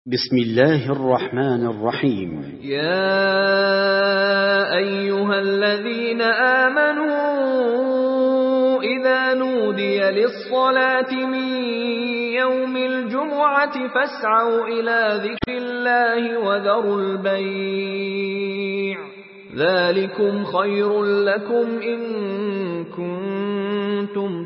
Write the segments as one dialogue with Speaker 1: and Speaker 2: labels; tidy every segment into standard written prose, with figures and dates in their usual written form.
Speaker 1: بسم الله الرحمن الرحيم.
Speaker 2: يا أيها الذين آمنوا إذا نودي للصلاة من يوم الجمعة فاسعوا إلى ذكر الله وذروا البيع ذلكم خير لكم إن كنتم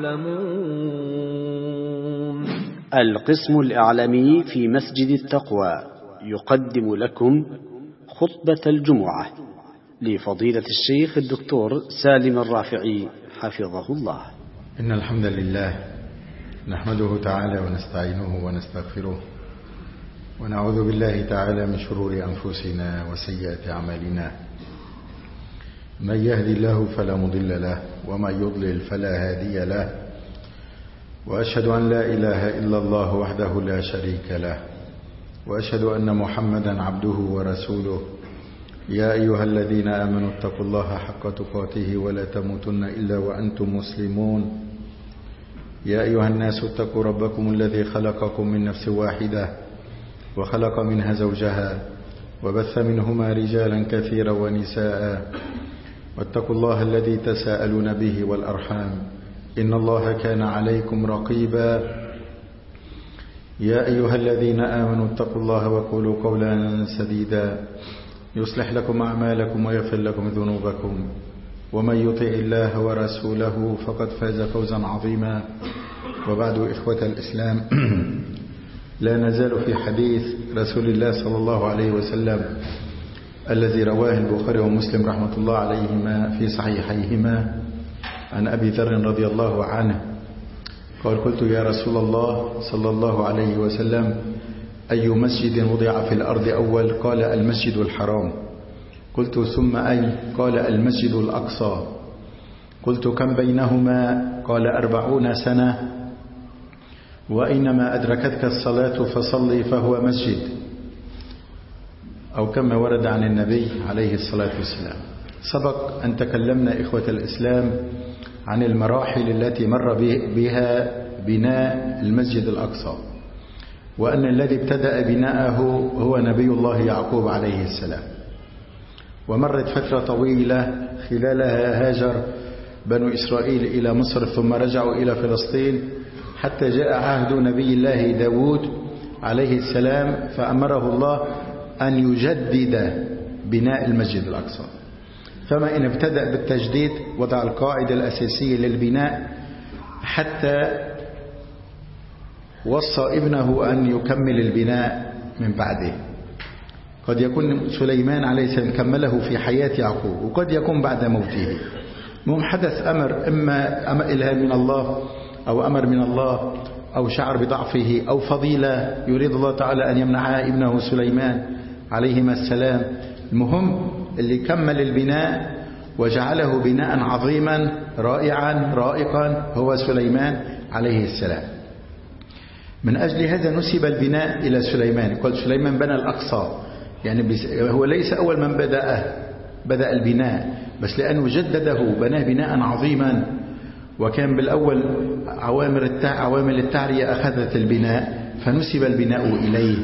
Speaker 2: تعلمون.
Speaker 1: القسم الإعلامي في مسجد التقوى يقدم لكم خطبة الجمعة لفضيلة الشيخ الدكتور سالم الرافعي حفظه الله.
Speaker 3: إن الحمد لله نحمده تعالى ونستعينه ونستغفره ونعوذ بالله تعالى من شرور أنفسنا وسيئات أعمالنا. من يهدي الله فلا مضل له ومن يضلل فلا هادي له، وأشهد أن لا إله إلا الله وحده لا شريك له، وأشهد أن محمدا عبده ورسوله. يا أيها الذين آمنوا اتقوا الله حق تقاته ولا تموتن إلا وأنتم مسلمون. يا أيها الناس اتقوا ربكم الذي خلقكم من نفس واحدة وخلق منها زوجها وبث منهما رجالا كثيرا ونساء، واتقوا الله الذي تساءلون به والأرحام إن الله كان عليكم رقيبا. يا أيها الذين آمنوا اتقوا الله وقولوا قولا سديدا يصلح لكم أعمالكم ويغفر لكم ذنوبكم، ومن يطع الله ورسوله فقد فاز فوزا عظيما. وبعد، إخوة الإسلام، لا نزال في حديث رسول الله صلى الله عليه وسلم الذي رواه البخاري ومسلم رحمة الله عليهما في صحيحيهما عن أبي ذر رضي الله عنه قال: قلت يا رسول الله صلى الله عليه وسلم أي مسجد وضع في الأرض أول؟ قال: المسجد الحرام. قلت: ثم أي؟ قال: المسجد الأقصى. قلت: كم بينهما؟ قال: 40 سنة. وأينما أدركتك الصلاة فصلي فهو مسجد، أو كما ورد عن النبي عليه الصلاة والسلام. سبق أن تكلمنا إخوة الإسلام عن المراحل التي مر بها بناء المسجد الأقصى، وأن الذي ابتدأ بناءه هو نبي الله يعقوب عليه السلام. ومرت فترة طويلة خلالها هاجر بنو إسرائيل إلى مصر ثم رجعوا إلى فلسطين حتى جاء عهد نبي الله داود عليه السلام، فأمره الله أن يجدد بناء المسجد الأقصى. فما إن ابتدأ بالتجديد وضع القاعدة الأساسية للبناء حتى وصى ابنه أن يكمل البناء من بعده. قد يكون سليمان عليه السلام كمله في حياة يعقوب، وقد يكون بعد موته. حدث أمر، إما إلهام من الله أو أمر من الله أو شعر بضعفه أو فضيلة يريد الله تعالى أن يمنعها ابنه سليمان عليهما السلام. المهم اللي كمل البناء وجعله بناء عظيما رائعا رائقا هو سليمان عليه السلام. من أجل هذا نسب البناء إلى سليمان. قال: سليمان بنى الأقصى، يعني هو ليس أول من بدأ البناء، بس لأنه جدده بناه بناء عظيما. وكان بالأول عوامل التعرية أخذت البناء فنسب البناء إليه.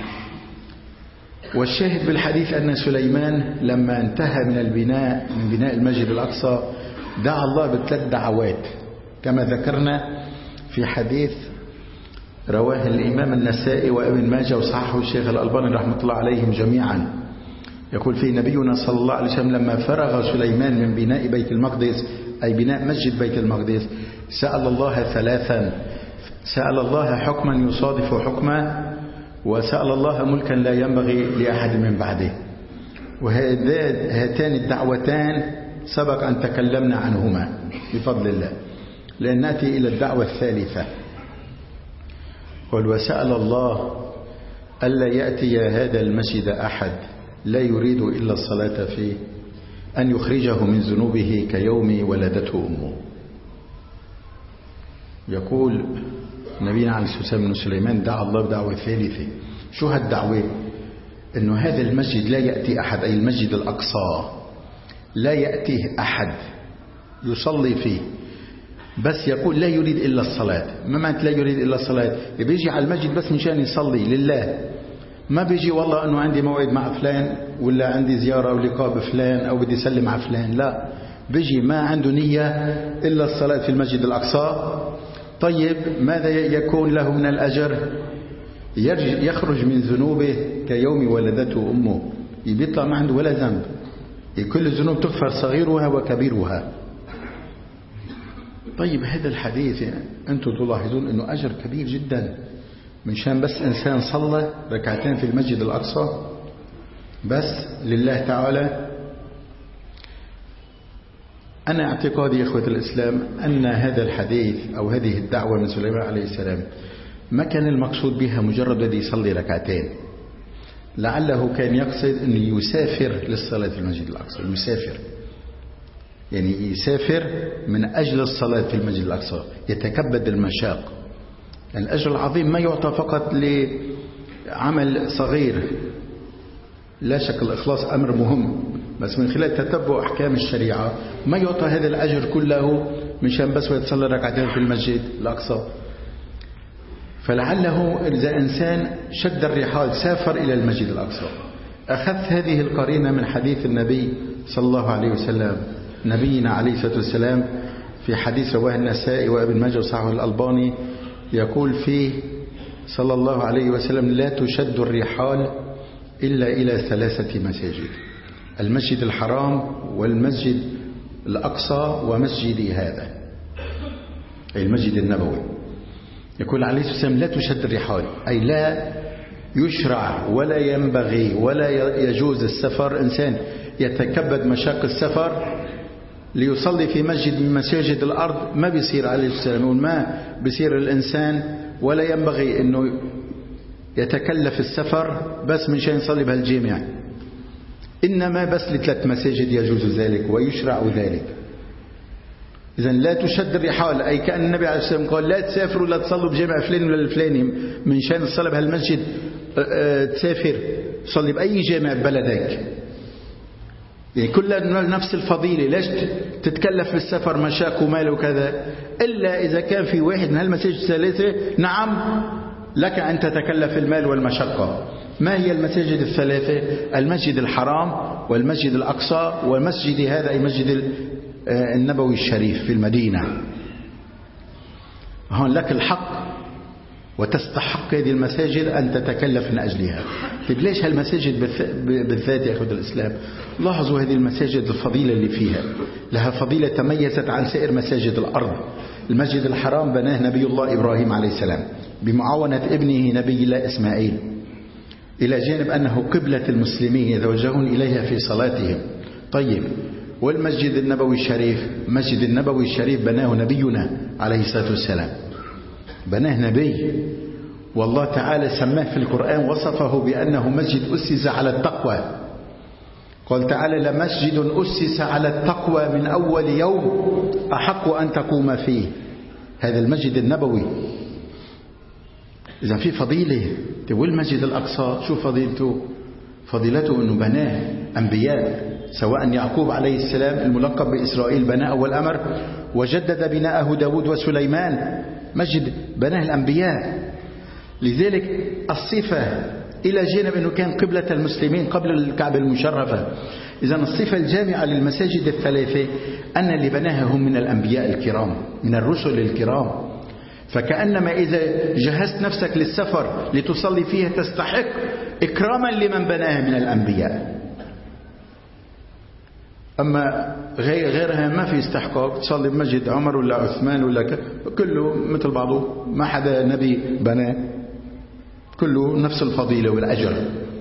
Speaker 3: والشاهد بالحديث أن سليمان لما انتهى من بناء المسجد الأقصى دعا الله ب3 دعوات كما ذكرنا في حديث رواه الإمام النسائي وابن ماجه وصححه الشيخ الألباني رحمة الله عليهم جميعا. يقول فيه نبينا صلى الله عليه وسلم: لما فرغ سليمان من بناء بيت المقدس، أي بناء مسجد بيت المقدس، سأل الله 3. سأل الله حكما يصادف حكمه، وسأل الله ملكا لا ينبغي لأحد من بعده. وهاتان الدعوتان سبق أن تكلمنا عنهما بفضل الله، لأن نأتي إلى الدعوة الثالثة. قال: وسأل الله ألا يأتي هذا المسجد أحد لا يريد إلا الصلاة فيه، أن يخرجه من ذنوبه كيوم ولدته أمه. يقول نبينا عليه الصلاة والسلام أن سليمان دعا الله بدعوة ثالثة. شو هالدعوة؟ أنه هذا المسجد لا يأتي أحد، أي المسجد الأقصى لا يأتيه أحد يصلي فيه، بس يقول لا يريد إلا الصلاة. ما معنى لا يريد إلا الصلاة؟ بيجي على المسجد بس مشان يصلي لله، ما بيجي والله أنه عندي موعد مع فلان ولا عندي زيارة أو لقاء بفلان أو بدي أسلم على فلان، لا، بيجي ما عنده نية إلا الصلاة في المسجد الأقصى. طيب ماذا يكون له من الأجر؟ يخرج من ذنوبه كيوم ولدته أمه، بيطلع ما عنده ولا ذنب، كل الذنوب تغفر صغيرها وكبيرها. طيب هذا الحديث أنتم تلاحظون أنه أجر كبير جدا من شان بس إنسان صلى ركعتين في المسجد الأقصى بس لله تعالى. أنا اعتقادي يا إخوة الإسلام أن هذا الحديث أو هذه الدعوة من سليمان عليه السلام ما كان المقصود بها مجرد أن يصلي ركعتين، لعله كان يقصد أن يسافر للصلاة في المسجد الأقصى، يسافر يعني يسافر من أجل الصلاة في المسجد الأقصى، يتكبد المشاق. يعني الأجر العظيم ما يعطى فقط لعمل صغير، لا شك الإخلاص أمر مهم، بس من خلال تتبع أحكام الشريعة ما يعطى هذا الأجر كله مشان بس يتصلى ركعتين في المسجد الأقصى. فلعله إذا إنسان شد الرحال سافر إلى المسجد الأقصى، أخذت هذه القرينة من حديث النبي صلى الله عليه وسلم. نبينا عليه الصلاة والسلام في حديث رواه النسائي وابن ماجه وصححه الألباني يقول فيه صلى الله عليه وسلم: لا تشد الرحال إلا إلى 3 مساجد: المسجد الحرام والمسجد الأقصى ومسجدي هذا، أي المسجد النبوي. يقول عليه الصلاة والسلام: لا تشد الرحال، أي لا يشرع ولا ينبغي ولا يجوز السفر، إنسان يتكبد مشاق السفر ليصلي في مسجد من مساجد الأرض، ما بيصير عليه السلام، ما بيصير الإنسان ولا ينبغي أنه يتكلف السفر بس من شان يصلي بهالجامع، إنما بس ل3 مساجد يجوز ذلك ويشرع ذلك. إذن لا تشد الرحال، أي كأن النبي عليه الصلاة والسلام قال: لا تسافروا لا تصلوا بجامع فلان ولا الفلاني من شان الصلاة بهالمسجد، تسافر صلي بأي جامع ببلدك، يعني كلها نفس الفضيلة. ليش تتكلف بالسفر مشاك ومال وكذا؟ إلا إذا كان في واحد من هالمساجد 3 نعم لك أن تتكلف المال والمشقة. ما هي المساجد 3؟ المسجد الحرام والمسجد الأقصى والمسجد هذا أي مسجد النبوي الشريف في المدينة. هون لك الحق وتستحق هذه المساجد أن تتكلف من أجلها. طيب ليش هالمساجد بالذات يا أخوة الإسلام؟ لاحظوا هذه المساجد الفضيلة اللي فيها، لها فضيلة تميزت عن سائر مساجد الأرض. المسجد الحرام بناه نبي الله إبراهيم عليه السلام بمعاونة ابنه نبي الله إسماعيل، إلى جانب أنه قبلة المسلمين يتوجهون إليها في صلاتهم. طيب والمسجد النبوي الشريف، مسجد النبوي الشريف بناه نبينا عليه الصلاة والسلام، بناه نبي، والله تعالى سماه في القرآن وصفه بأنه مسجد أسس على التقوى. قال تعالى: لمسجد أسس على التقوى من أول يوم أحق أن تقوم فيه. هذا المسجد النبوي إذا في فضيلة. والمسجد الأقصى شو فضيلته؟ فضيلته أنه بناه أنبياء، سواء يعقوب عليه السلام الملقب بإسرائيل بناه أول أمر، وجدد بناءه داود وسليمان، مسجد بناه الأنبياء. لذلك الصفة إلى جانب أنه كان قبلة المسلمين قبل الكعبة المشرفة، إذن الصفة الجامعة للمساجد 3 أن اللي بناها هم من الأنبياء الكرام، من الرسل الكرام. فكأنما إذا جهزت نفسك للسفر لتصلي فيها تستحق إكراما لمن بناها من الأنبياء. أما غيرها ما في استحقاق، تصلي بمسجد عمر ولا عثمان ولا كله مثل بعضه، ما حدا نبي بناه، كله نفس الفضيلة والأجر.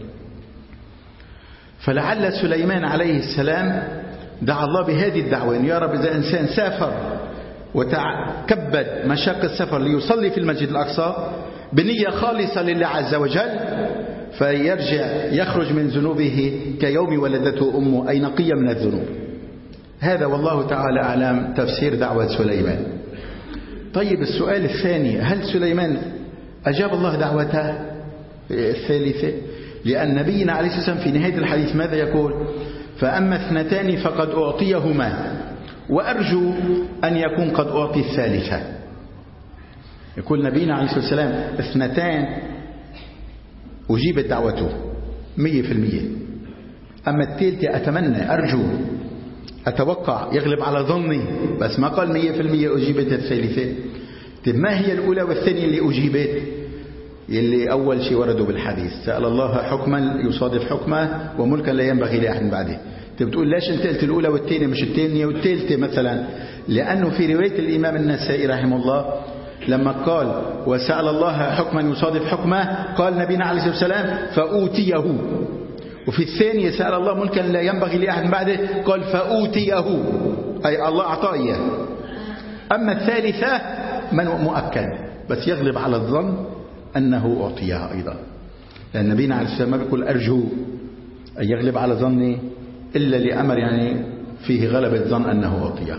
Speaker 3: فلعل سليمان عليه السلام دعا الله بهذه الدعوة: يا رب إذا إنسان سافر وتكبد مشاق السفر ليصلي في المسجد الأقصى بنية خالصة لله عز وجل، فيرجع يخرج من ذنوبه كيوم ولدته أمه، أي نقية من الذنوب. هذا والله تعالى أعلم تفسير دعوة سليمان. طيب السؤال الثاني: هل سليمان أجاب الله دعوته الثالثة؟ لأن نبينا عليه الصلاة والسلام في نهاية الحديث ماذا يقول؟ فأما 2 فقد أعطيهما وأرجو أن يكون قد أعطي الثالثة. يقول نبينا عليه الصلاة والسلام 2 أجيبت دعوته 100%. أما الثالثة أتمنى أرجو أتوقع يغلب على ظني، بس ما قال 100% أجيبت الثالثة. طيب ما هي الأولى والثانية اللي أجيبت؟ يلي أول شيء وردوا بالحديث: سأل الله حكما يصادف حكمه وملكا لا ينبغي لأحد بعده. طيب بتقول ليش انت قلت الأولى والثانية مش الثانية والثالثة مثلا؟ لأنه في رواية الإمام النسائي رحمه الله لما قال وسأل الله حكما يصادف حكمه قال نبينا عليه الصلاة والسلام فأوتيه. وفي الثانية سأل الله ملكا لا ينبغي لأحد بعده قال فأوتيه، أي الله أعطاه إياه. أما الثالثة من مؤكد، بس يغلب على الظن أنه أعطيها أيضا، لأن نبينا عليه الصلاة والسلام ما بيقول أرجو أن يغلب على ظني إلا لأمر يعني فيه غلبة ظن أنه أعطيها.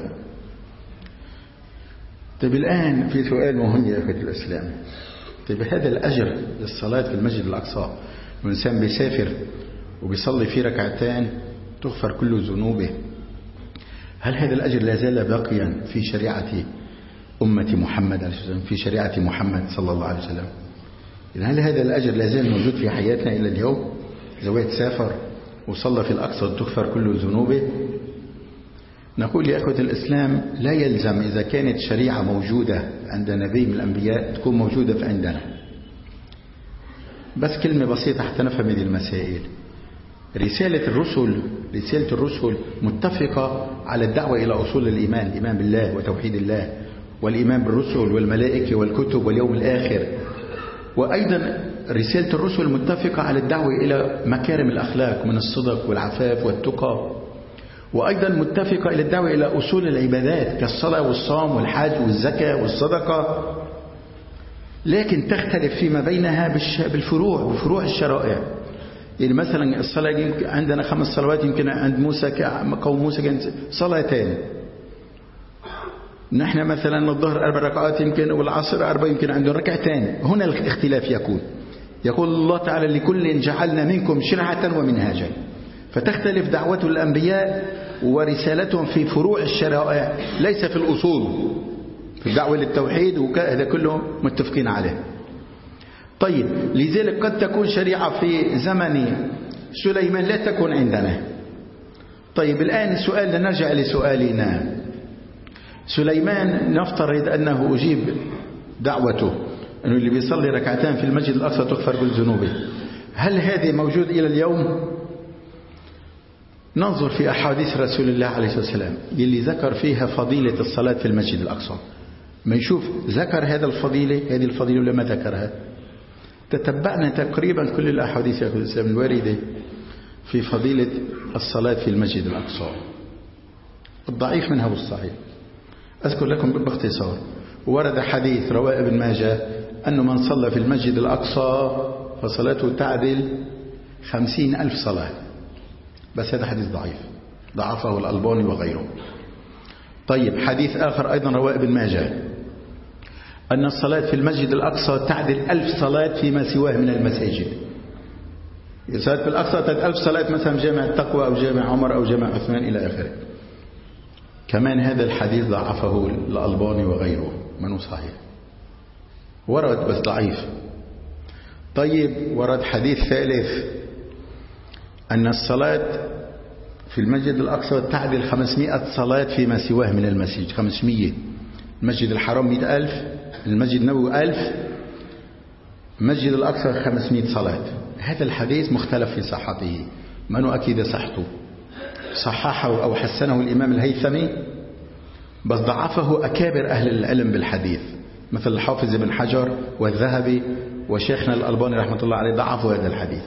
Speaker 3: طيب الآن في سؤال مهم يا أخوة الإسلام. طيب هذا الأجر للصلاة في المسجد الأقصى، الإنسان بيسافر وبيصلي في ركعتين تغفر كل ذنوبه، هل هذا الأجر لا زال باقيا في شريعة أمة محمد عليه السلام، في شريعة محمد صلى الله عليه وسلم؟ هل هذا الأجر لا زال موجود في حياتنا إلى اليوم؟ إذا واحد سافر وصلى في الأقصى تغفر كل ذنوبه؟ نقول يا أخوة الإسلام لا يلزم إذا كانت شريعة موجودة عند نبي من الأنبياء تكون موجودة في عندنا. بس كلمة بسيطة حتى نفهم هذه المسائل. رسالة الرسل متفقة على الدعوة إلى أصول الإيمان، الإيمان بالله وتوحيد الله، والإيمان بالرسل والملائكة والكتب واليوم الآخر. وأيضا رسالة الرسل متفقة على الدعوة إلى مكارم الأخلاق من الصدق والعفاف والتقى، وأيضا متفقة إلى الدعوة إلى أصول العبادات كالصلاة والصوم والحج والزكاة والصدقة، لكن تختلف فيما بينها بفروع الشرائع. يعني مثلا الصلاة عندنا 5 صلوات، يمكن عند موسى قوم موسى كانت صلاتين. نحن مثلا الظهر 4 ركعات يمكن، والعصر 4 يمكن عندهم ركعتين. هنا الاختلاف يقول الله تعالى لكل جعلنا منكم شرعة ومنهاجا، فتختلف دعوة الأنبياء ورسالتهم في فروع الشرائع ليس في الأصول، في الدعوة للتوحيد وهذا كله متفقين عليه. طيب لذلك قد تكون شريعة في زمن سليمان لا تكون عندنا. طيب الآن السؤال، لنرجع لسؤالنا. سليمان نفترض أنه أجيب دعوته أنه اللي بيصلي ركعتين في المسجد الأقصى تغفر كل ذنوبه. هل هذه موجود إلى اليوم؟ ننظر في أحاديث رسول الله عليه الصلاة والسلام اللي ذكر فيها فضيلة الصلاة في المسجد الأقصى، ما نشوف ذكر هذه الفضيلة ولا ما ذكرها. تتبعنا تقريبا كل الأحاديث الواردة في فضيلة الصلاة في المسجد الأقصى، الضعيف منها والصحيح. أذكر لكم باختصار. ورد حديث رواه ابن ماجه أنه من صلى في المسجد الأقصى فصلاته تعدل 50,000 صلاة، بس هذا حديث ضعيف، ضعفه الألباني وغيره. طيب حديث آخر أيضا رواه ابن ماجه أن الصلاة في المسجد الأقصى تعدل 1000 صلاة فيما سواه من المساجد. الصلاة في الأقصى تعدل 1000 صلاة مثلا جامع التقوى أو جامع عمر أو جامع عثمان إلى آخره. كمان هذا الحديث ضعفه الألباني وغيره، منه صحيح، ورد بس ضعيف. طيب ورد حديث ثالث أن الصلاة في المسجد الأقصى تعدل 500 صلاة فيما سواه من المسجد. 500. المسجد الحرام 100,000، المسجد النبوي 1000، المسجد الأقصى 500 صلاة. هذا الحديث مختلف في صحته، منه أكيد صحته، صححه أو حسنه الإمام الهيثمي، بس ضعفه أكابر أهل العلم بالحديث مثل الحافظ بن حجر والذهبي وشيخنا الألباني رحمة الله عليه، ضعفوا هذا الحديث.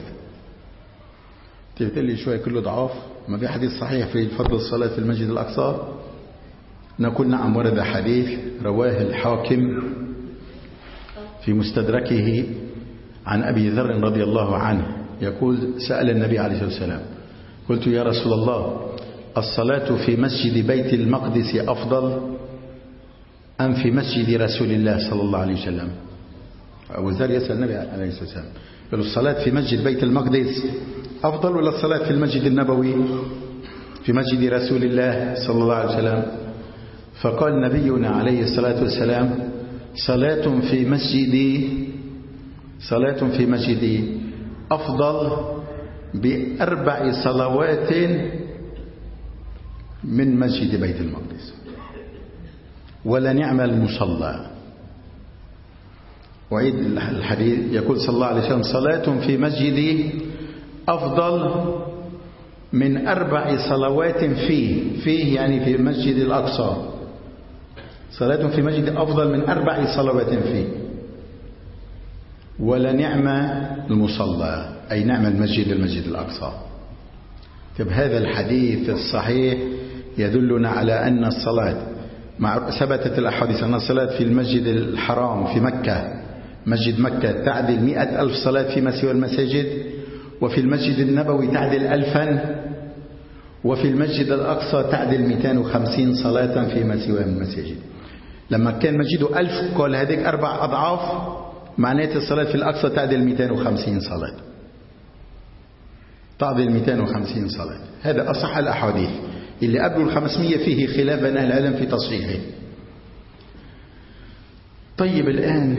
Speaker 3: تقول لي شوية كله ضعاف، ما في حديث صحيح في فضل الصلاة في المسجد الأقصى؟ نقول نعم، ورد حديث رواه الحاكم في مستدركه عن أبي ذر رضي الله عنه يقول سأل النبي عليه الصلاة والسلام قلت يا رسول الله الصلاة في مسجد بيت المقدس أفضل أم في مسجد رسول الله صلى الله عليه وسلم؟ أبو ذر يسأل النبي عليه الصلاة والسلام قال الصلاة في مسجد بيت المقدس أفضل ولا الصلاة في المسجد النبوي في مسجد رسول الله صلى الله عليه وسلم؟ فقال نبينا عليه الصلاة والسلام صلاة في مسجدي أفضل ب4 صلوات من مسجد بيت المقدس. ولنعم المصلى. وعيد الحديث يقول صلى الله عليه وسلم: صلاة في مسجدي أفضل من 4 صلوات فيه يعني في المسجد الأقصى. صلاة في مسجد أفضل من 4 صلوات فيه. ولنعم المصلى أي نعم المسجد الأقصى. طيب هذا الحديث الصحيح يدلنا على أن الصلاة ثبتت الأحاديث أن الصلاة في المسجد الحرام في مكة مسجد مكة تعدل 100,000 صلاة فيما سوى المساجد، وفي المسجد النبوي تعدل 1000، وفي المسجد الأقصى تعدل 250 صلاة فيما سوى المساجد. لما كان مسجده 1000 قال هذيك 4 أضعاف، معناته الصلاة في الأقصى تعدل 250 صلاة، تعدل 250 صلاة. هذا أصح الأحاديث. اللي قبل 500 فيه خلاف بين أهل العلم في تصحيحه. طيب الآن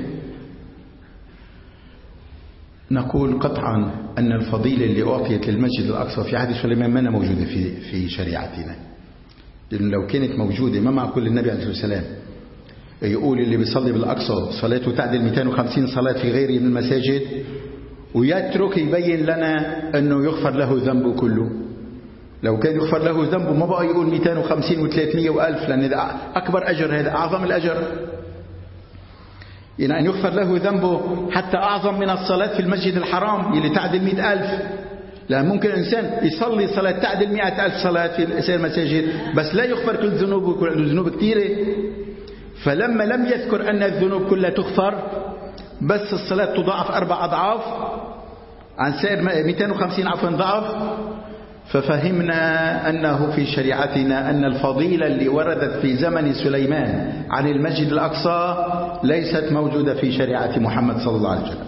Speaker 3: نقول قطعا أن الفضيلة اللي أعطيت للمسجد الأقصى في عهد سليمان ما موجودة في شريعتنا. لأن لو كانت موجودة ما معقول النبي عليه الصلاة والسلام يقول اللي بيصلي بالأقصى صلاته تعدل 250 صلاة في غيره من المساجد، ويترك يبين لنا أنه يغفر له ذنبه كله. لو كان يغفر له ذنبه ما بقى يقول 250 و300 و1000، لأن هذا أكبر أجر، هذا أعظم الأجر. يعني أن يغفر له ذنبه حتى أعظم من الصلاة في المسجد الحرام اللي تعدل 100,000. لأن ممكن إنسان يصلي صلاة تعدل 100,000 صلاة في سائر المساجد بس لا يغفر كل ذنوبه، كل الذنوب كثيرة. فلما لم يذكر أن الذنوب كلها تغفر بس الصلاة تضاعف 4 أضعاف عن سائر 250 عفوا ضعف، ففهمنا أنه في شريعتنا أن الفضيلة اللي وردت في زمن سليمان عن المسجد الأقصى ليست موجودة في شريعة محمد صلى الله عليه وسلم.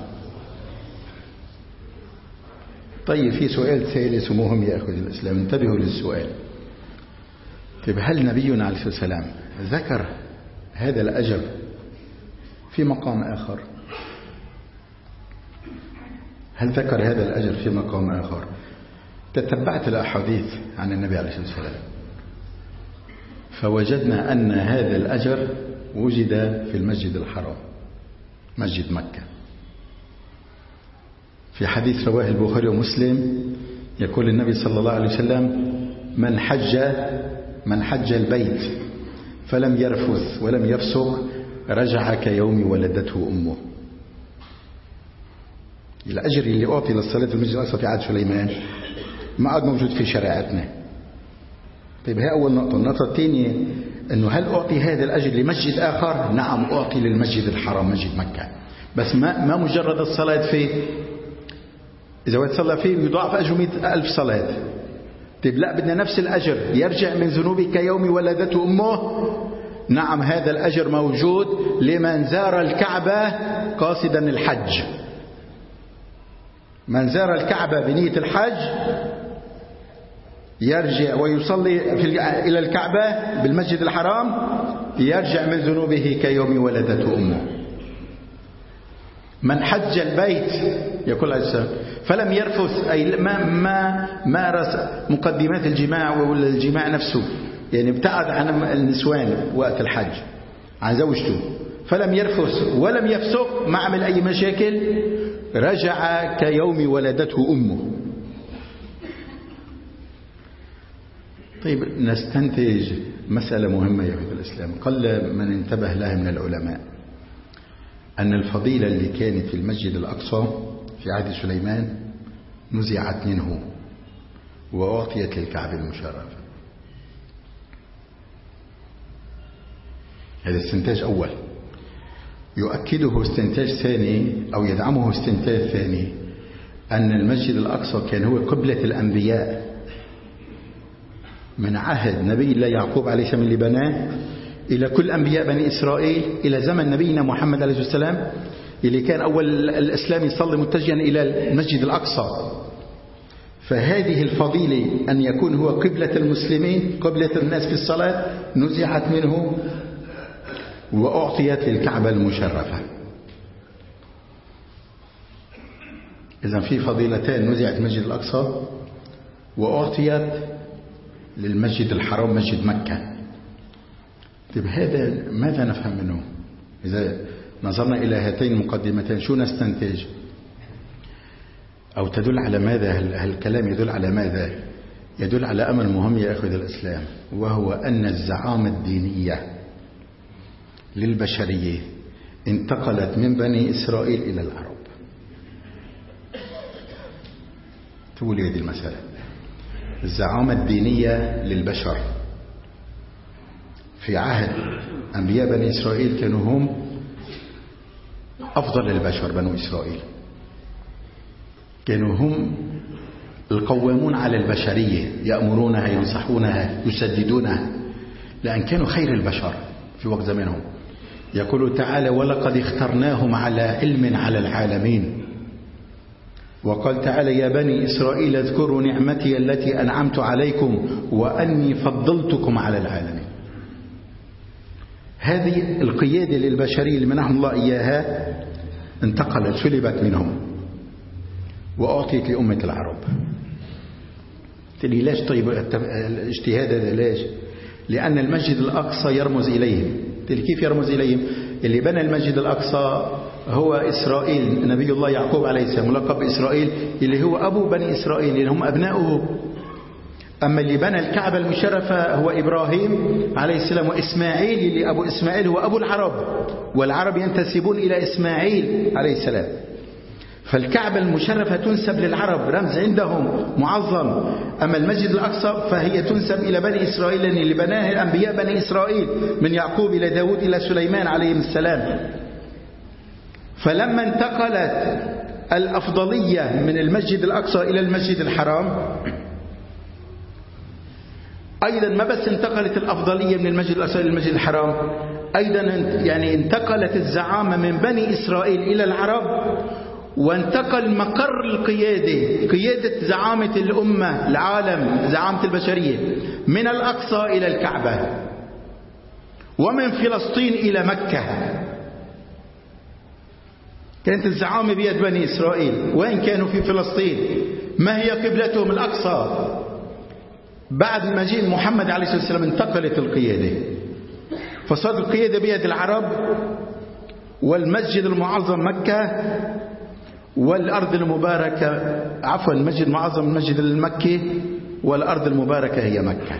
Speaker 3: طيب في سؤال ثالث ومهم يا أخوة الإسلام، انتبهوا للسؤال. طيب هل نبينا عليه الصلاة والسلام ذكر هذا الأجر في مقام آخر؟ هل ذكر هذا الأجر في مقام آخر؟ تتبعت الأحاديث عن النبي عليه الصلاة والسلام فوجدنا أن هذا الأجر وجد في المسجد الحرام مسجد مكة. في حديث رواه البخاري ومسلم يقول النبي صلى الله عليه وسلم: من حج البيت فلم يرفث ولم يفسق رجع كيوم ولدته أمه. الأجر اللي أعطي للصلاة في المسجد الأقصى في عهد سليمان ما عاد موجود في شريعتنا. طيب هي أول نقطة. النقطة الثانية أنه هل أعطي هذا الأجر لمسجد آخر؟ نعم أعطي للمسجد الحرام مسجد مكة، بس ما مجرد الصلاة فيه. إذا واحد صلى فيه يضاعف أجره 100,000 صلاة. طيب لا، بدنا نفس الأجر يرجع من ذنوبه كيوم ولدته أمه. نعم هذا الأجر موجود لمن زار الكعبة قاصدا الحج. من زار الكعبة بنية الحج يرجع ويصلي إلى الكعبة بالمسجد الحرام يرجع من ذنوبه كيوم ولدته أمه. من حج البيت يقول عليه السلام فلم يرفث أي ما مارس مقدمات الجماع ولا الجماع نفسه، يعني ابتعد عن النسوان وقت الحج عن زوجته، فلم يرفث ولم يفسق ما عمل أي مشاكل، رجع كيوم ولدته أمه. طيب نستنتج مسألة مهمة يا أخوة الإسلام قل من انتبه لها من العلماء، أن الفضيلة اللي كانت في المسجد الأقصى في عهد سليمان نزعت منه وأعطيت للكعبة المشرفة. هذا استنتاج أول. يؤكده استنتاج ثاني أو يدعمه استنتاج ثاني، أن المسجد الأقصى كان هو قبلة الأنبياء من عهد نبي الله يعقوب عليه السلام اللي بناه إلى كل أنبياء بني إسرائيل إلى زمن نبينا محمد عليه السلام اللي كان أول الإسلام يصلي متجها إلى المسجد الأقصى. فهذه الفضيلة أن يكون هو قبلة المسلمين قبلة الناس في الصلاة نزعت منه وأعطيت للكعبة المشرفة. إذن في فضيلتان نزعت المسجد الأقصى وأعطيت للمسجد الحرام مسجد مكة. طيب هذا ماذا نفهم منه؟ إذا نظرنا إلى هاتين المقدمتين شو نستنتج؟ أو تدل على ماذا؟ هل الكلام يدل على ماذا؟ يدل على أمر مهم يا أخوة الإسلام، وهو أن الزعامة الدينية للبشرية انتقلت من بني إسرائيل إلى العرب. تقول هذه المسألة، الزعامة الدينية للبشر في عهد أنبياء بني إسرائيل كانوا هم أفضل البشر. بنو إسرائيل كانوا هم القوامون على البشرية، يأمرونها ينصحونها يسددونها، لأن كانوا خير البشر في وقت زمانهم. يقول تعالى ولقد اخترناهم على علم على العالمين. وقال تعالى يا بني إسرائيل اذكروا نعمتي التي أنعمت عليكم وأني فضلتكم على العالمين. هذه القيادة للبشرية اللي منحهم الله إياها انتقلت، سلبت منهم وأعطيت لأمة العرب. تقولي ليش؟ طيب الاجتهاد هذا ليش؟ لأن المسجد الأقصى يرمز إليهم. تقولي كيف يرمز إليهم؟ اللي بنى المسجد الأقصى هو إسرائيل، نبي الله يعقوب عليه السلام، ملقب إسرائيل اللي هو أبو بني إسرائيل اللي هم أبناؤه. أما اللي بنى الكعبة المشرفة هو إبراهيم عليه السلام، وإسماعيل اللي أبو إسماعيل هو أبو العرب، والعرب ينتسبون إلى إسماعيل عليه السلام. فالكعبة المشرفة تنسب للعرب، رمز عندهم معظم. أما المسجد الأقصى فهي تنسب إلى بني إسرائيل، لأن اللي بناه أنبياء بني إسرائيل من يعقوب إلى داود إلى سليمان عليهم السلام. فلما انتقلت الأفضلية من المسجد الأقصى إلى المسجد الحرام، أيضا ما بس انتقلت الأفضلية من المسجد الأقصى إلى المسجد الحرام، أيضا يعني انتقلت الزعامة من بني إسرائيل إلى العرب، وانتقل مقر القيادة، قيادة زعامة الأمة العالم، زعامة البشرية، من الأقصى إلى الكعبة، ومن فلسطين إلى مكة. كانت الزعامة بيد بني إسرائيل، وين كانوا؟ في فلسطين. ما هي قبلتهم؟ الأقصى. بعد مجيء محمد عليه الصلاة والسلام انتقلت القيادة، فصارت القيادة بيد العرب، والمسجد المعظم مكة، والأرض المباركة عفوا المسجد المعظم المسجد المكي، والأرض المباركة هي مكة.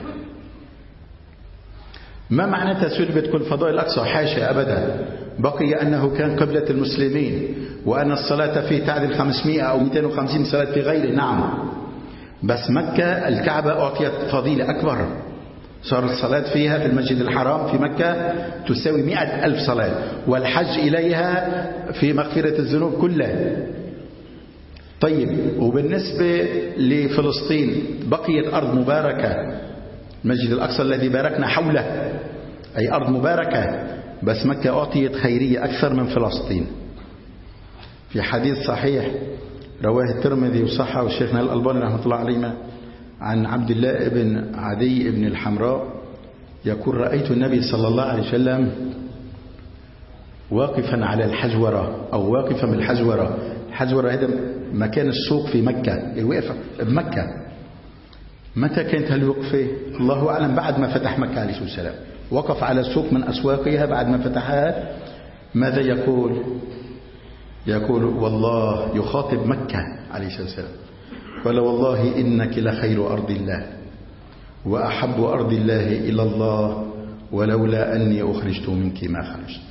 Speaker 3: ما معناتها سلبت كل فضائل الأقصى؟ حاشا أبدا، بقي أنه كان قبلة المسلمين، وأن الصلاة فيه تعدل 500 أو 250 صلاة في غيره. نعم، بس مكة الكعبة أعطيت فضيلة أكبر، صارت الصلاة فيها في المسجد الحرام في مكة تساوي 100,000 صلاة، والحج إليها في مغفرة الذنوب كلها. طيب، وبالنسبة لفلسطين بقيت أرض مباركة، المسجد الأقصى الذي باركنا حوله أي أرض مباركة، بس مكة أعطيت خيرية أكثر من فلسطين. في حديث صحيح رواه الترمذي وصححه الشيخنا الألباني رحمة الله عليه عن عبد الله بن عدي بن الحمراء يقول رأيت النبي صلى الله عليه وسلم واقفا على الحجورة أو واقفا بالحجورة. الحجورة هذا مكان السوق في مكة، الوقفة بمكة. متى كانت هالوقفة؟ الله أعلم، بعد ما فتح مكة عليه الصلاة والسلام وقف على السوق من أسواقها بعد ما فتحها. ماذا يقول؟ يقول والله، يخاطب مكة عليه الصلاة والسلام، قال والله إنك لخير أرض الله وأحب أرض الله إلى الله، ولولا أني أخرجت منك ما خرجت.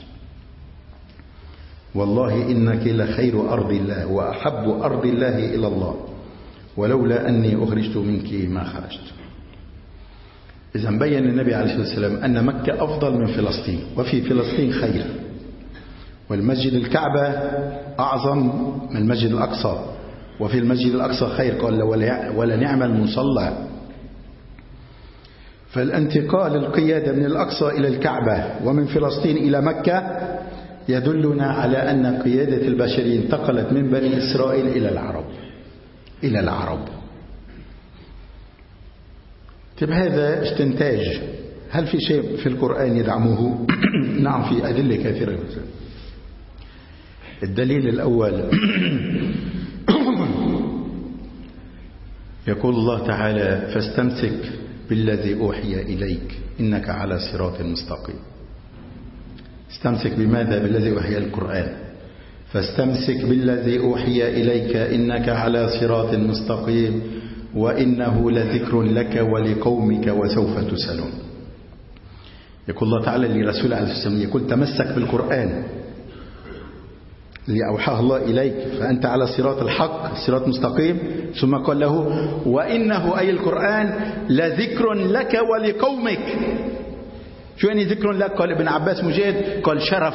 Speaker 3: والله إنك لخير أرض الله وأحب أرض الله إلى الله، ولولا أني أخرجت منك ما خرجت. إذا بين النبي عليه الصلاة والسلام أن مكة أفضل من فلسطين، وفي فلسطين خير، والمسجد الكعبة أعظم من المسجد الأقصى، وفي المسجد الأقصى خير، قال ولا نعم المصلى. فالانتقال القيادة من الأقصى إلى الكعبة ومن فلسطين إلى مكة يدلنا على أن قيادة البشرية انتقلت من بني إسرائيل إلى العرب. طيب هذا استنتاج، هل في شيء في القرآن يدعمه؟ نعم، في أدلة كثيرة. الدليل الأول يقول الله تعالى: فاستمسك بالذي أوحي إليك إنك على صراط مستقيم. استمسك بماذا؟ بالذي أوحي القرآن. فاستمسك بالذي أوحي إليك إنك على صراط مستقيم وإنه لذكر لك ولقومك وسوف تسألون. يقول الله تعالى لرسول عليه الصلاة والسلام، يقول: تمسك بالقرآن اللي أوحاه الله إليك فأنت على صراط الحق، صراط مستقيم. ثم قال له: وإنه أي القرآن لذكر لك ولقومك. شو يعني ذكر لك؟ قال ابن عباس مجاهد قال شرف.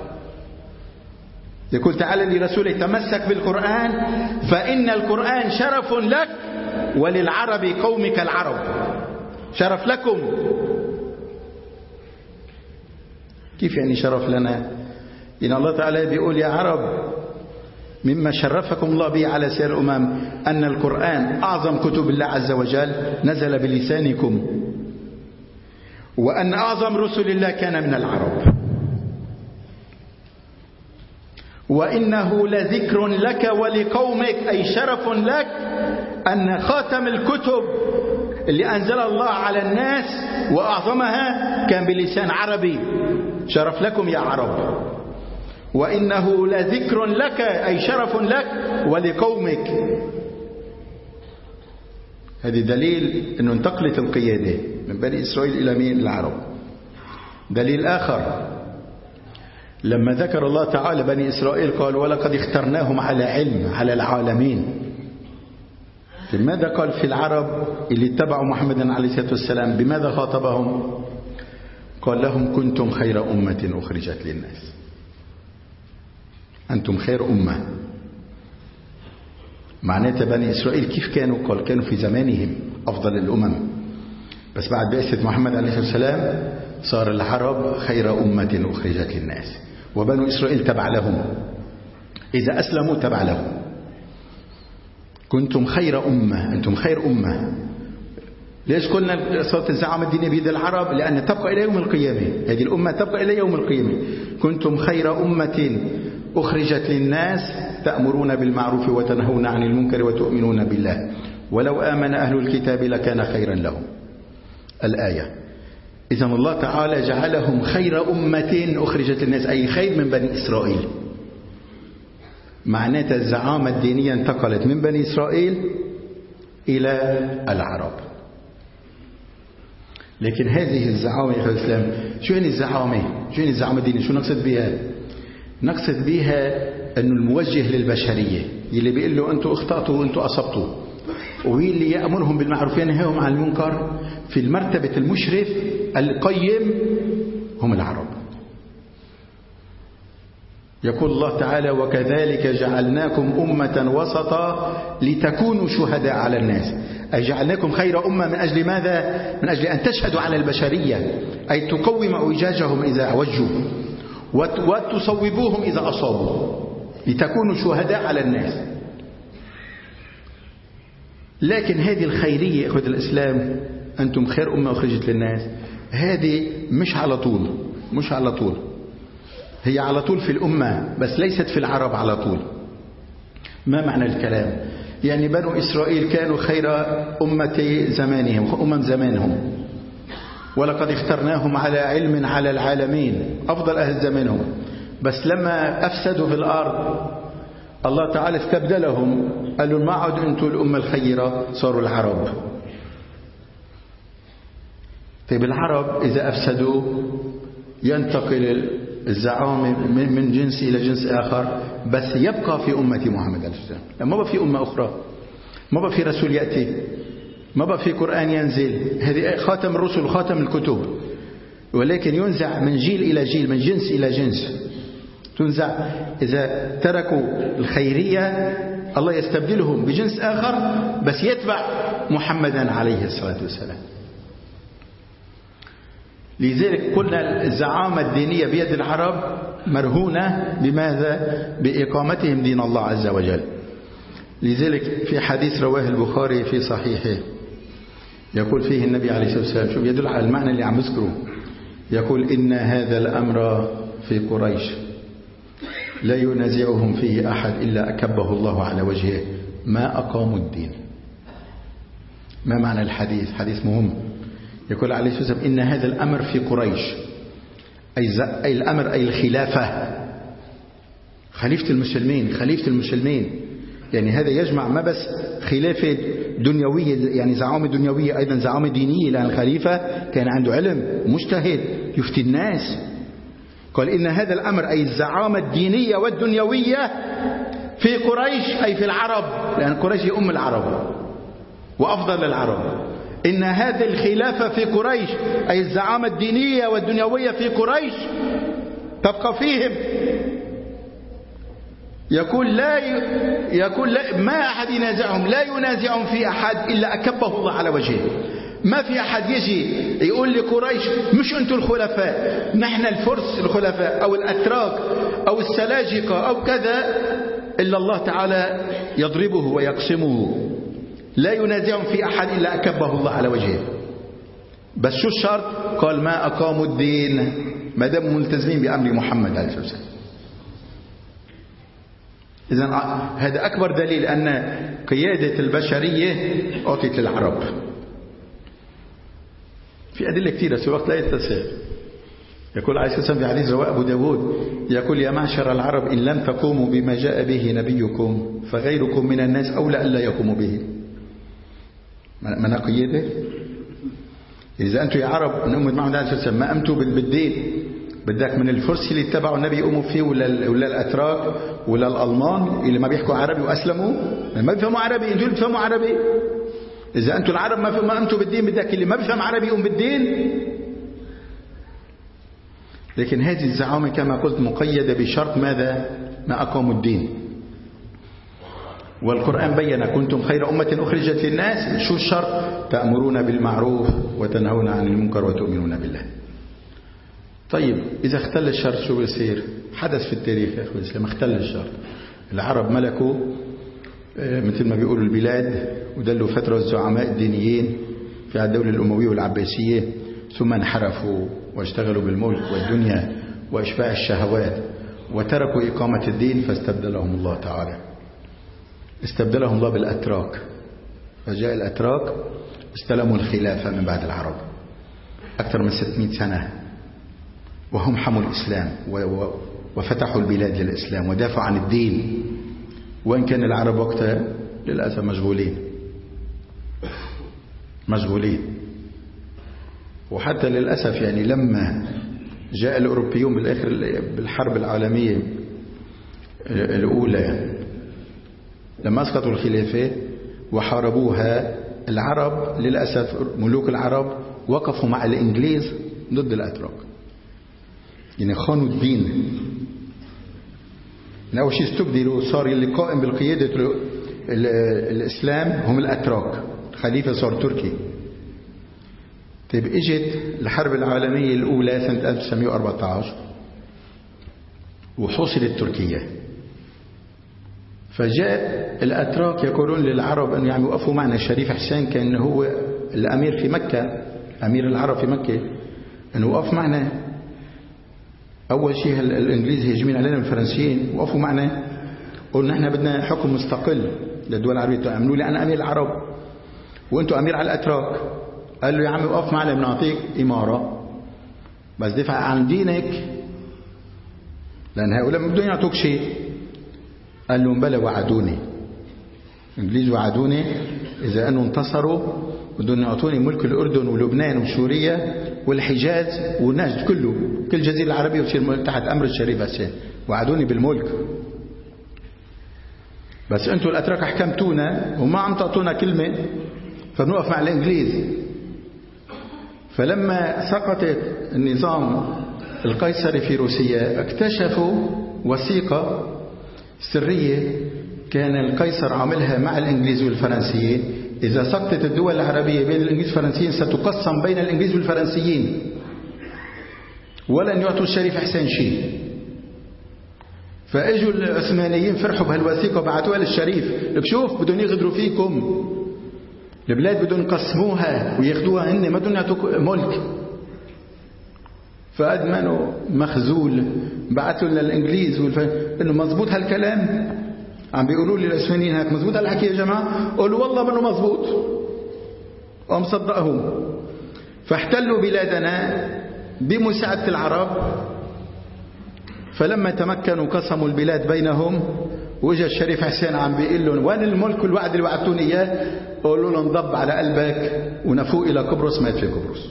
Speaker 3: يقول تعالى لرسوله: تمسك بالقرآن فإن القرآن شرف لك وللعرب قومك العرب، شرف لكم. كيف يعني شرف لنا؟ إن الله تعالى بيقول: يا عرب، مما شرفكم الله به على سائر الأمم أن القرآن أعظم كتب الله عز وجل نزل بلسانكم، وأن أعظم رسل الله كان من العرب، وإنه لذكر لك ولقومك، أي شرف لك أن خاتم الكتب اللي أنزل الله على الناس وأعظمها كان بلسان عربي. شرف لكم يا عرب. وإنه لذكر لك أي شرف لك ولقومك. هذه دليل أنه انتقلت القيادة من بني إسرائيل إلى مين؟ العرب. دليل آخر، لما ذكر الله تعالى بني إسرائيل قال: ولقد اخترناهم على علم على العالمين. لماذا قال في العرب اللي اتبعوا محمد عليه الصلاة والسلام؟ بماذا خاطبهم؟ قال لهم: كنتم خير أمة أخرجت للناس. أنتم خير أمة. معناته بني إسرائيل كيف كانوا؟ قال: كانوا في زمانهم أفضل الأمم، بس بعد بعثة محمد عليه الصلاة والسلام صار العرب خير أمة أخرجت للناس، وبنو إسرائيل تبع لهم. إذا أسلموا تبع لهم. كنتم خير أمة، أنتم خير أمة. ليش قلنا صوت الزعامة الدينية بيد العرب؟ لأن تبقى إلى يوم القيامة، هذه الأمة تبقى إلى يوم القيامة. كنتم خير أمة أخرجت للناس تأمرون بالمعروف وتنهون عن المنكر وتؤمنون بالله ولو آمن أهل الكتاب لكان خيرا لهم. الآية. إذن الله تعالى جعلهم خير أمة أخرجت للناس، أي خير من بني إسرائيل. معناتها الزعامة الدينية انتقلت من بني إسرائيل إلى العرب. لكن هذه الزعامة يا أخوة الإسلام، شو يعني الزعامة؟ شو يعني الزعامة الدينية؟ شو نقصد بها؟ نقصد بها أنه الموجه للبشرية اللي بيقول له أنتوا اخطأتوا وأنتوا أصبتوا، واللي يأمرهم بالمعروف ينهاهم عن المنكر في المرتبة المشرف القيم هم العرب. يقول الله تعالى: وكذلك جعلناكم أمة وسطا لتكونوا شهداء على الناس. أي جعلناكم خير أمة من أجل ماذا؟ من أجل أن تشهدوا على البشرية، أي تقوم أوجاجهم إذا أوجوا وتصوبوهم إذا أصابوا، لتكونوا شهداء على الناس. لكن هذه الخيرية إخوة الإسلام، أنتم خير أمة أخرجت للناس، هذه مش على طول، مش على طول. هي على طول في الأمة بس ليست في العرب على طول. ما معنى الكلام؟ يعني بنو إسرائيل كانوا خير أمة زمانهم، أمم زمانهم، ولقد اخترناهم على علم على العالمين، أفضل أهل زمانهم. بس لما أفسدوا في الأرض الله تعالى استبدلهم، قالوا ما عاد أنتم الأمة الخيرة، صاروا العرب. طيب العرب إذا أفسدوا ينتقل الزعامة من جنس إلى جنس آخر، بس يبقى في أمة محمد عليه السلام. ما بقى في أمة أخرى، ما بقى في رسول يأتي، ما بقى في قرآن ينزل. هذه خاتم الرسل وخاتم الكتب، ولكن ينزع من جيل إلى جيل، من جنس إلى جنس تنزع. إذا تركوا الخيرية الله يستبدلهم بجنس آخر بس يتبع محمدا عليه الصلاة والسلام. لذلك قلنا الزعامة الدينية بيد العرب مرهونة بماذا؟ بإقامتهم دين الله عز وجل. لذلك في حديث رواه البخاري في صحيحه يقول فيه النبي عليه الصلاة والسلام، شوف يدل على المعنى اللي عم يذكره، يقول: إن هذا الأمر في قريش لا ينازعهم فيه أحد إلا أكبه الله على وجهه ما أقاموا الدين. ما معنى الحديث؟ حديث مهم. يقول عليه الصلاة والسلام: إن هذا الأمر في قريش، أي الأمر أي الخلافة، خليفة المسلمين، خليفة المسلمين. يعني هذا يجمع ما بس خلافة دنيوية، يعني زعامة دنيوية، أيضا زعامة دينية، لأن الخليفة كان عنده علم، مجتهد، يفتي الناس. قال: إن هذا الأمر أي الزعامة الدينية والدنيوية في قريش، أي في العرب، لأن قريش هي أم العرب وأفضل العرب. إن هذه الخلافة في قريش، أي الزعامة الدينية والدنيوية في قريش، تبقى فيهم. يقول لا ما أحد ينازعهم، لا ينازعهم في أحد إلا أكبه الله على وجهه. ما في أحد يجي يقول لقريش: مش أنتم الخلفاء، نحن الفرس الخلفاء، أو الأتراك أو السلاجقة أو كذا، إلا الله تعالى يضربه ويقسمه. لا ينازعهم في أحد إلا أكبه الله على وجهه. بس شو الشرط؟ قال: ما أقاموا الدين، ما داموا ملتزمين بأمر محمد عليه الصلاة والسلام. إذن هذا أكبر دليل أن قيادة البشرية أعطيت للعرب. في أدلة كثيرة، في وقت لا يتسع. يقول عليه الصلاة والسلام في حديث رواه أبو داود: يقول: يا معشر العرب، إن لم تقوموا بما جاء به نبيكم فغيركم من الناس أولى ألا يقوموا به. من قيادة؟ إذا أنتم يا عرب من أمة محمد عليه الصلاة والسلام ما أمتوا بالدين، بدك من الفرس اللي اتبعوا النبي يقوموا فيه، ولا الأتراك، ولا الألمان اللي ما بيحكوا عربي وأسلموا ما بيفهموا عربي، انتوا اللي بتفهموا عربي. إذا أنتم العرب ما أمتوا بالدين، بدك اللي ما بيفهم عربي يقوم بالدين. لكن هذه الزعامة كما قلت مقيدة بشرط ماذا؟ ما أقاموا الدين. والقرآن بين: كنتم خير أمة أخرجت للناس. شو الشرط؟ تأمرون بالمعروف وتنهون عن المنكر وتؤمنون بالله. طيب إذا اختل الشرط شو بيصير؟ حدث في التاريخ يا أخوة الإسلام، اختل الشرط. العرب ملكوا مثل ما بيقولوا البلاد، ودلوا فترة الزعماء الدينيين في الدولة الأموية والعباسية، ثم انحرفوا واشتغلوا بالملك والدنيا وإشباع الشهوات، وتركوا إقامة الدين، فاستبدلهم الله تعالى. استبدلهم الله بالأتراك، فجاء الأتراك استلموا الخلافة من بعد العرب أكثر من 600 سنة، وهم حموا الإسلام وفتحوا البلاد للإسلام ودافعوا عن الدين، وإن كان العرب وقتها للأسف مشغولين. وحتى للأسف يعني لما جاء الأوروبيون بالآخر بالحرب العالمية الأولى، لما أسقطوا الخلافة وحاربوها، العرب للأسف ملوك العرب وقفوا مع الإنجليز ضد الأتراك، يعني خانوا الدين. أول شيء استبدلوا، صار اللي قائم بالقيادة الإسلام هم الأتراك، خليفة صار تركي. طيب اجت الحرب العالمية الأولى سنة 1914 وحصلت تركيا، فجاء الأتراك يقولون للعرب أن يعني وقفوا معنا. الشريف حسين كان هو الأمير في مكة، أمير العرب في مكة، أنه وقف معنا. أول شيء الإنجليز هيجمين علينا الفرنسيين، وقفوا معنا، قلنا احنا بدنا حكم مستقل للدول العربية، تأمنوا لي أنا أمير العرب وأنتوا أمير على الأتراك. قال له: يا عمي وقف معنا، بنعطيك إمارة بس دفع عن دينك، لأن هؤلاء ما بدهم يعطوك شيء. قال لهم: بلى، وعدوني الإنجليز، وعدوني إذا أنه انتصروا بدهم يعطوني ملك الأردن ولبنان وسوريا والحجاز والنجد كله، كل الجزيرة العربية وتصير تحت أمر الشريف حسين. وعدوني بالملك، بس أنتم الأتراك حكمتونا وما عم تعطونا كلمة، فنوقف مع الإنجليز. فلما سقطت النظام القيصري في روسيا، اكتشفوا وثيقة سرية كان القيصر عاملها مع الإنجليز والفرنسيين: إذا سقطت الدول العربية بين الإنجليز والفرنسيين ستقسم بين الإنجليز والفرنسيين، ولن يعطوا الشريف حسين شيء. فاجوا العثمانيين فرحوا بهالوثيقة، بعثوها للشريف: شوف بدهم يغدروا فيكم، البلاد بدهم يقسموها وياخدوها هن، ما بدهم يعطوك ملك. فأدمنوا مخزول، بعثوا لنا الإنجليز إنه مزبوط هالكلام، عم بيقولوا لي العثمانيين هيك مزبوط هالحكي يا جماعة؟ قولوا والله منه مزبوط. ومصدقهم، فاحتلوا بلادنا بمساعدة العرب. فلما تمكنوا قسموا البلاد بينهم. وجه الشريف حسين عم بيقول لهم وين الملك الوعد اللي وعدتوني اياه؟ قولوا له انضب على قلبك ونفوق الى قبرص. مات في قبرص.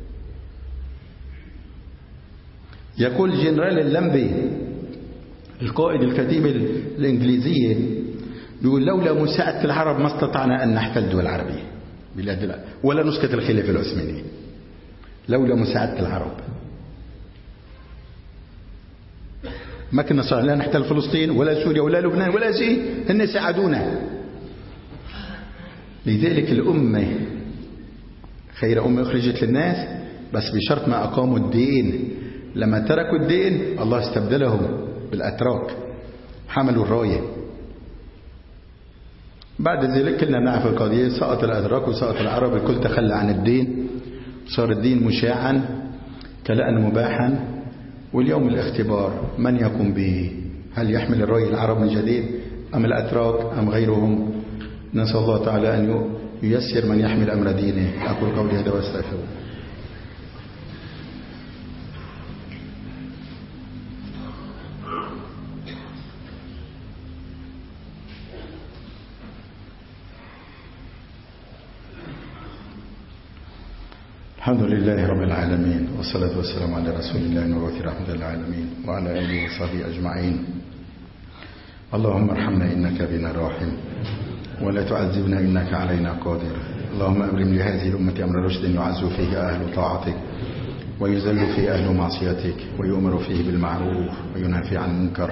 Speaker 3: يقول جنرال اللمبي القائد الكتيبة الإنجليزية بيقول لولا مساعدة العرب ما استطعنا أن نحتل الدول العربية بلاد ولا نسكت الخلافة العثمانية. لولا مساعدة العرب ما كنا صار لا نحتل فلسطين ولا سوريا ولا لبنان ولا شيء. هن ساعدونا. لذلك الأمة خير أمة أخرجت للناس، بس بشرط ما أقاموا الدين. لما تركوا الدين الله استبدلهم بالأتراك، حملوا الراية. بعد ذلك كلنا نعرف القضية، سقط الأتراك وسقط العرب، الكل تخلى عن الدين، صار الدين مشاعا كلأن مباحا. واليوم الاختبار من يقوم به، هل يحمل الراية العرب من جديد أم الأتراك أم غيرهم؟ نسأل الله تعالى أن ييسر من يحمل أمر دينه. أقول قولي هذا واستغفر. الحمد لله رب العالمين، والصلاة والسلام على رسول الله المبعوث رحمة للعالمين وعلى آله وصحبه أجمعين. اللهم ارحمنا إنك بنا راحم، ولا تعذبنا إنك علينا قادر. اللهم أبرم لهذه الأمة أمر رشد يعز فيه أهل طاعتك ويذل فيه أهل معصيتك ويؤمر فيه بالمعروف وينهى فيه عن المنكر.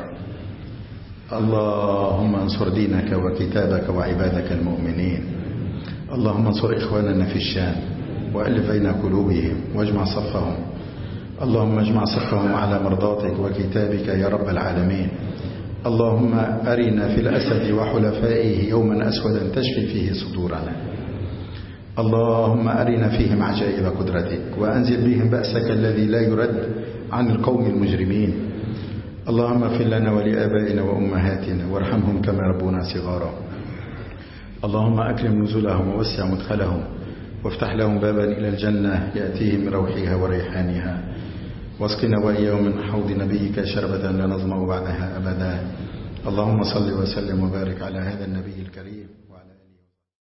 Speaker 3: اللهم انصر دينك وكتابك وعبادك المؤمنين. اللهم انصر إخواننا في الشام وألف بين قلوبهم واجمع صفهم. اللهم اجمع صفهم على مرضاتك وكتابك يا رب العالمين. اللهم أرنا في الأسد وحلفائه يوما أسودا تشفي فيه صدورنا. اللهم أرنا فيهم عجائب قدرتك وأنزل بهم بأسك الذي لا يرد عن القوم المجرمين. اللهم اغفر لنا ولآبائنا وأمهاتنا وارحمهم كما ربونا صغارا. اللهم أكرم نزلهم ووسع مدخلهم وافتح لهم بابا إلى الجنة يأتيهم من روحها وريحانها. واسقنا وإياهم من حوض نبيك شربة لا نظمأ بعدها أبدا. اللهم صل وسلم وبارك على هذا النبي الكريم.